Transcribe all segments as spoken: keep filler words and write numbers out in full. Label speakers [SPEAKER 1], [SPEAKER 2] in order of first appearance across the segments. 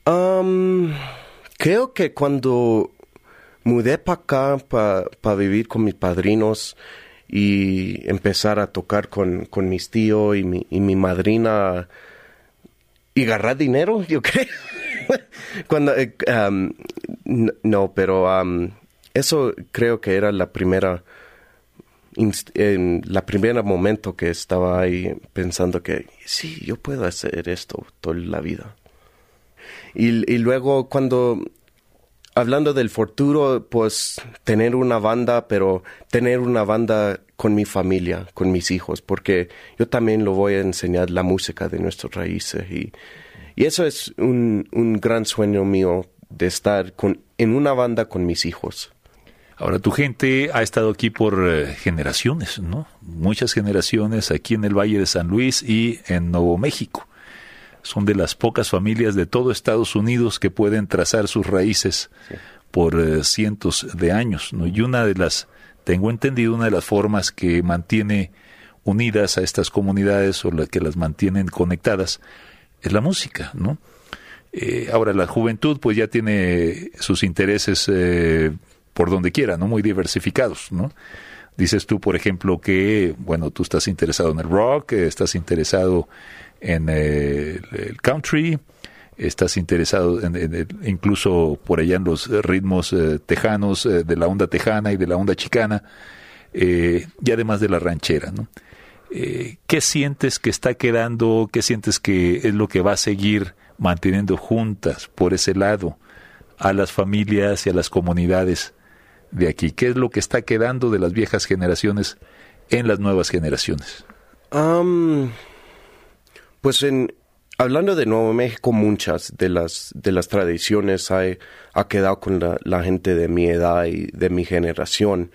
[SPEAKER 1] Um, creo que cuando mudé para acá para pa vivir con mis padrinos y empezar a tocar con, con mis tíos y mi, y mi madrina y agarrar dinero, yo creo. Cuando, eh, um, no, pero um, eso creo que era la primera, inst- en la primera momento que estaba ahí pensando que sí, yo puedo hacer esto toda la vida. Y, y luego cuando, hablando del futuro, pues tener una banda, pero tener una banda con mi familia, con mis hijos, porque yo también lo voy a enseñar la música de nuestras raíces y Y eso es un, un gran sueño mío, de estar con, en una banda con mis hijos.
[SPEAKER 2] Ahora, tu gente ha estado aquí por eh, generaciones, ¿no? Muchas generaciones aquí en el Valle de San Luis y en Nuevo México. Son de las pocas familias de todo Estados Unidos que pueden trazar sus raíces sí. por eh, cientos de años, ¿no? Y una de las, tengo entendido, una de las formas que mantiene unidas a estas comunidades o la que las mantienen conectadas es la música, ¿no? Eh, ahora, la juventud pues ya tiene sus intereses eh, por donde quiera, ¿no? Muy diversificados, ¿no? Dices tú, por ejemplo, que, bueno, tú estás interesado en el rock, eh, estás interesado en eh, el country, estás interesado en, en, en, incluso por allá en los ritmos eh, tejanos, eh, de la onda tejana y de la onda chicana, eh, y además de la ranchera, ¿no? Eh, ¿Qué sientes que está quedando? ¿Qué sientes que es lo que va a seguir manteniendo juntas por ese lado a las familias y a las comunidades de aquí? ¿Qué es lo que está quedando de las viejas generaciones en las nuevas generaciones?
[SPEAKER 1] Um, pues en, hablando de Nuevo México, muchas de las, de las tradiciones hay, ha quedado con la, la gente de mi edad y de mi generación.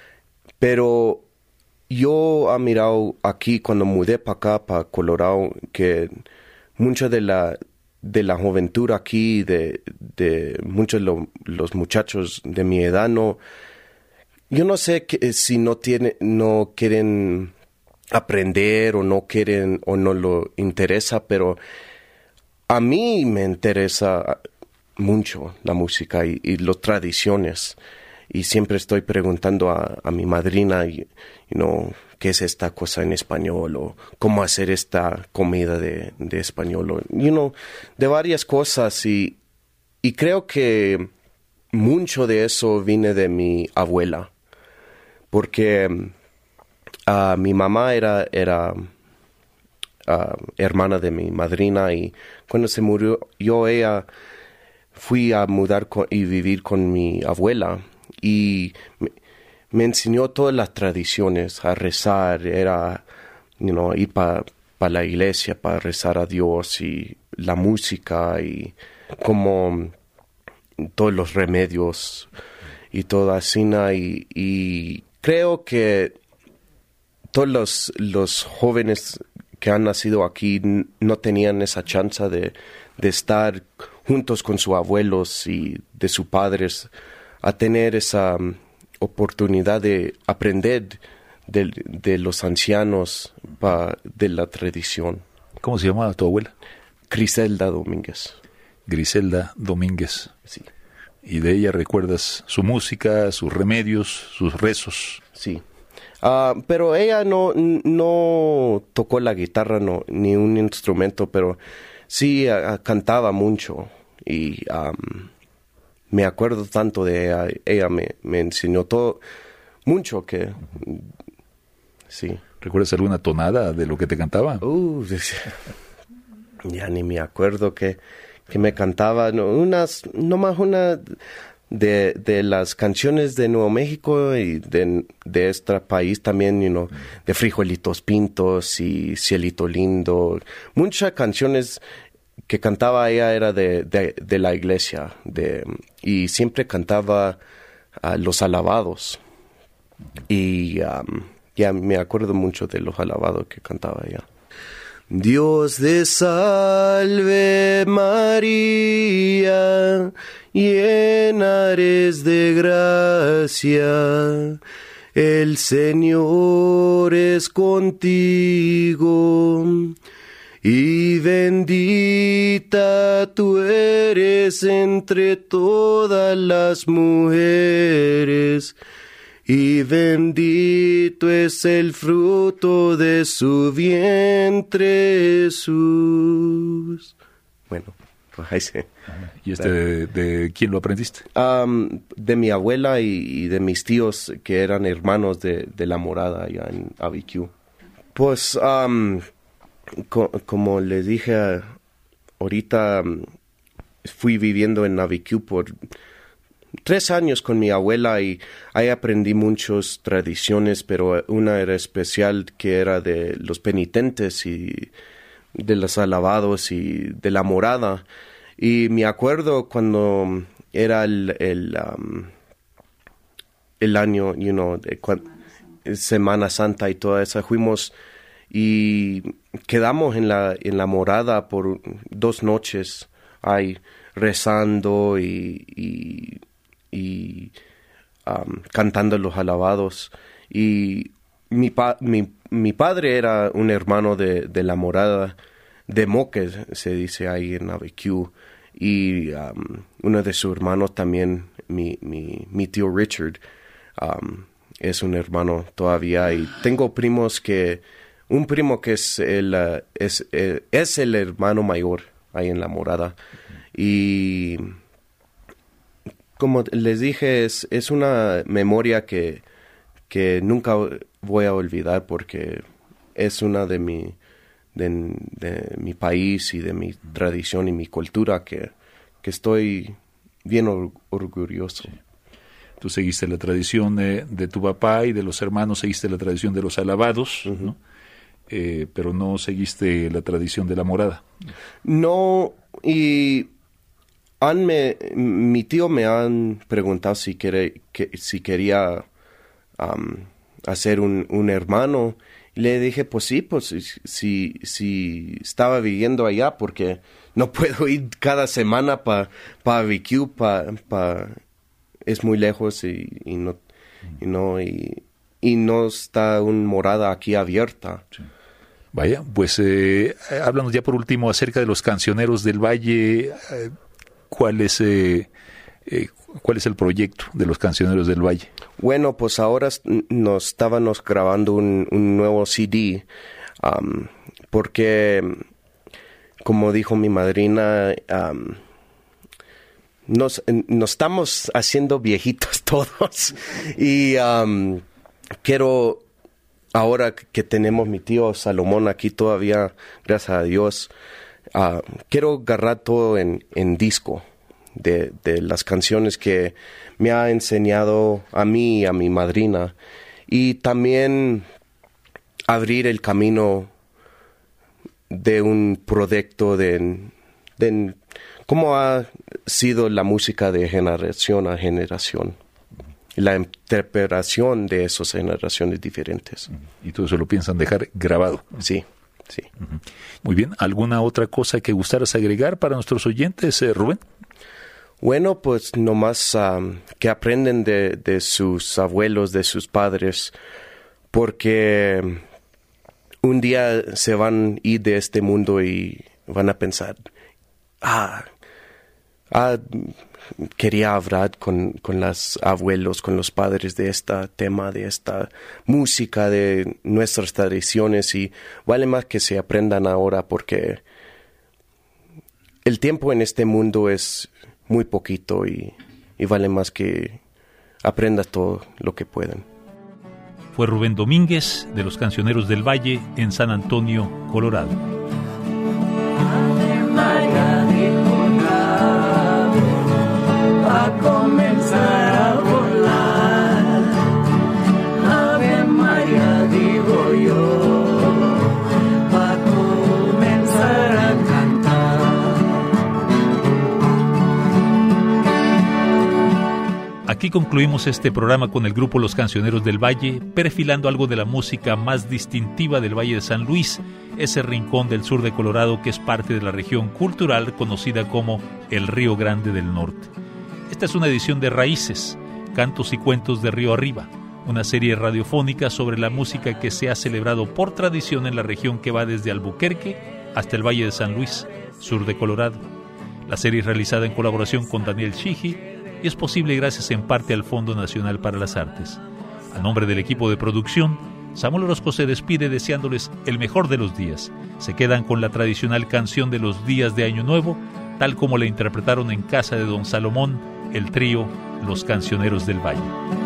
[SPEAKER 1] Pero yo he mirado aquí, cuando mudé para acá, para Colorado, que mucha de la, de la juventud aquí, de, de muchos de lo, los muchachos de mi edad, no, yo no sé que, si no tiene, no quieren aprender o no quieren o no lo interesa, pero a mí me interesa mucho la música y, y las tradiciones. Y siempre estoy preguntando a, a mi madrina, you know, qué es esta cosa en español o cómo hacer esta comida de, de español, o, you know, de varias cosas. Y, y creo que mucho de eso viene de mi abuela, porque uh, mi mamá era, era uh, hermana de mi madrina y cuando se murió yo, ella fui a mudar con, y vivir con mi abuela. Y me, me enseñó todas las tradiciones, a rezar, era, you know, ir para pa la iglesia para rezar a Dios y la música y como todos los remedios y toda así. Y, y creo que todos los, los jóvenes que han nacido aquí n- no tenían esa chance de, de estar juntos con sus abuelos y de sus padres, a tener esa um, oportunidad de aprender de, de los ancianos, pa, de la tradición.
[SPEAKER 2] ¿Cómo se llamaba tu abuela?
[SPEAKER 1] Griselda Domínguez.
[SPEAKER 2] Griselda Domínguez.
[SPEAKER 1] Sí.
[SPEAKER 2] ¿Y de ella recuerdas su música, sus remedios, sus rezos?
[SPEAKER 1] Sí. Uh, pero ella no, no tocó la guitarra, no, ni un instrumento, pero sí uh, cantaba mucho y um, me acuerdo tanto de ella. Ella me, me enseñó todo, mucho que, sí.
[SPEAKER 2] ¿Recuerdas alguna tonada de lo que te cantaba?
[SPEAKER 1] Uh, ya ni me acuerdo que, que me cantaba. No, unas, nomás una de, de las canciones de Nuevo México y de, de este país también, you know, de Frijolitos Pintos y Cielito Lindo. Muchas canciones que cantaba ella era de, de, de la iglesia, de, y siempre cantaba uh, los alabados. Y um, ya me acuerdo mucho de los alabados que cantaba ella. Dios te salve María, llena eres de gracia, el Señor es contigo. y bendita tú eres entre todas las mujeres, y bendito es el fruto de su vientre, Jesús. Bueno, pues ahí sí.
[SPEAKER 2] ¿Y este de, de quién lo aprendiste?
[SPEAKER 1] Um, de mi abuela y, y de mis tíos que eran hermanos de, de la morada allá en Abiquiu. Pues, um, co- como les dije ahorita, um, fui viviendo en Abiquiu por tres años con mi abuela y ahí aprendí muchas tradiciones, pero una era especial que era de los penitentes y de los alabados y de la morada. Y me acuerdo cuando era el el, um, el año, you know, de cuan, Semana Santa y toda esa, fuimos y quedamos en la en la morada por dos noches ahí rezando y, y, y um, cantando los alabados. Y mi, pa, mi, mi padre era un hermano de, de la morada, de Moque, se dice ahí en Abiquiu, y um, uno de sus hermanos también, mi, mi, mi tío Richard, um, es un hermano todavía, y tengo primos que, un primo que es el, uh, es, eh, es el hermano mayor ahí en la morada, y como les dije, es, es una memoria que, que nunca voy a olvidar porque es una de mi De, de mi país y de mi tradición y mi cultura que, que estoy bien or- orgulloso.
[SPEAKER 2] Sí. Tú seguiste la tradición de, de tu papá y de los hermanos, seguiste la tradición de los alabados, uh-huh. ¿no? Eh, pero no seguiste la tradición de la morada.
[SPEAKER 1] No, y han me, mi tío me han preguntado si, quiere, que, si quería um, hacer un, un hermano. Le dije, pues sí, pues si, si estaba viviendo allá, porque no puedo ir cada semana para pa Abiquiu, pa, pa, es muy lejos y, y no, y no, y, y no está una morada aquí abierta.
[SPEAKER 2] Sí. Vaya, pues eh, háblanos ya por último acerca de los cancioneros del Valle. Eh, ¿Cuál es eh, eh, cuál es el proyecto de los cancioneros del Valle?
[SPEAKER 1] Bueno, pues ahora nos estábamos grabando un, un nuevo C D, um, porque, como dijo mi madrina, um, nos, nos estamos haciendo viejitos todos. Y um, quiero, ahora que tenemos mi tío Salomón aquí todavía, gracias a Dios, uh, quiero agarrar todo en, en disco. De, de las canciones que me ha enseñado a mí y a mi madrina, y también abrir el camino de un proyecto de, de cómo ha sido la música de generación a generación, la interpretación de esas generaciones diferentes.
[SPEAKER 2] Y todo eso lo piensan dejar grabado.
[SPEAKER 1] Sí, sí.
[SPEAKER 2] Uh-huh. Muy bien, ¿alguna otra cosa que gustaras agregar para nuestros oyentes, eh, Rubén?
[SPEAKER 1] Bueno, pues nomás um, que aprenden de, de sus abuelos, de sus padres, porque un día se van a ir de este mundo y van a pensar, ah, ah quería hablar con, con los abuelos, con los padres de este tema, de esta música, de nuestras tradiciones, y vale más que se aprendan ahora porque el tiempo en este mundo es muy poquito y, y vale más que aprendas todo lo que puedan.
[SPEAKER 2] Fue Rubén Domínguez de los Cancioneros del Valle en San Antonio, Colorado.
[SPEAKER 3] Ave María dijo a comenzar a volar. Ave María digo yo a comenzar a cantar.
[SPEAKER 2] Aquí concluimos este programa con el grupo Los Cancioneros del Valle, perfilando algo de la música más distintiva del Valle de San Luis, ese rincón del sur de Colorado que es parte de la región cultural conocida como el Río Grande del Norte. Esta es una edición de Raíces, Cantos y Cuentos de Río Arriba, una serie radiofónica sobre la música que se ha celebrado por tradición en la región que va desde Albuquerque hasta el Valle de San Luis, sur de Colorado. La serie es realizada en colaboración con Daniel Chigi y es posible gracias en parte al Fondo Nacional para las Artes. A nombre del equipo de producción, Samuel Orozco se despide deseándoles el mejor de los días. Se quedan con la tradicional canción de los días de Año Nuevo, tal como la interpretaron en casa de don Salomón, el trío Los Cancioneros del Valle.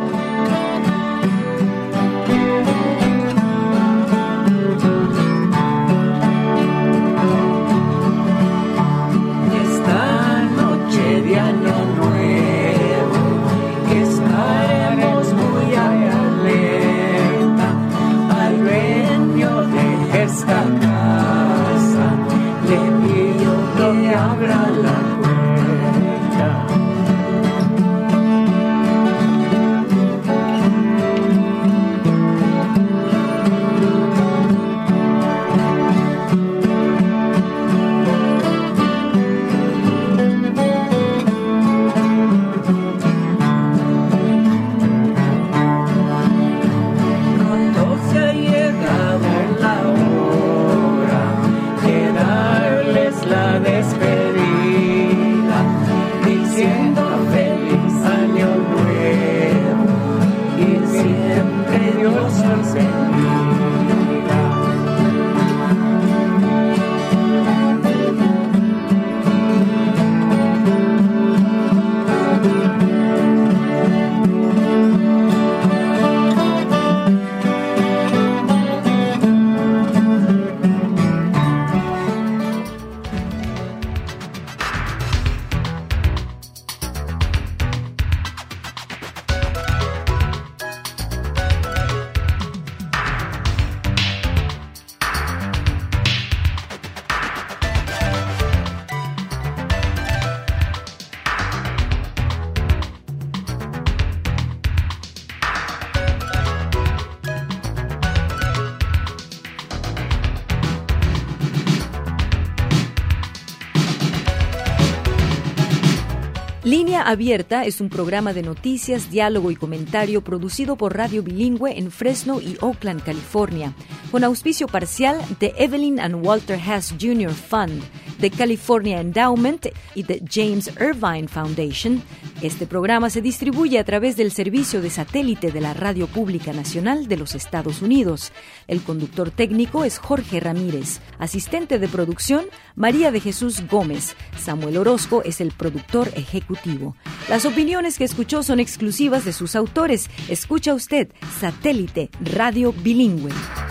[SPEAKER 3] Esta noche de Año Nuevo, que estaremos muy alerta al dueño de esta casa, le pido que abra la puerta.
[SPEAKER 4] Línea Abierta es un programa de noticias, diálogo y comentario producido por Radio Bilingüe en Fresno y Oakland, California, con auspicio parcial de Evelyn and Walter Hess junior Fund, de California Endowment y de James Irvine Foundation. Este programa se distribuye a través del servicio de satélite de la Radio Pública Nacional de los Estados Unidos. El conductor técnico es Jorge Ramírez. Asistente de producción, María de Jesús Gómez. Samuel Orozco es el productor ejecutivo. Las opiniones que escuchó son exclusivas de sus autores. Escucha usted Satélite Radio Bilingüe.